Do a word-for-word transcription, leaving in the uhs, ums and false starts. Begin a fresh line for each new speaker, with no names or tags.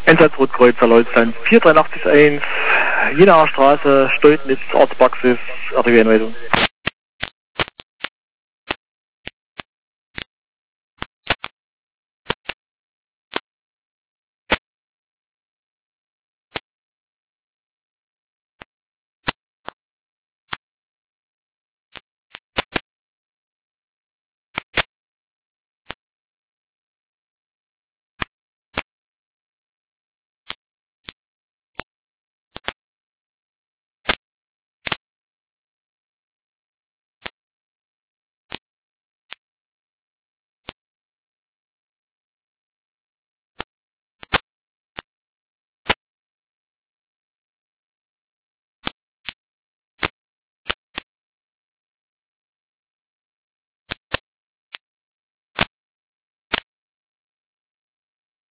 Einsatz Rotkreuzer Leutnant vier drei acht eins, Jenaer Straße, Stoltenitz, Arztpraxis, R T W-Einweisung.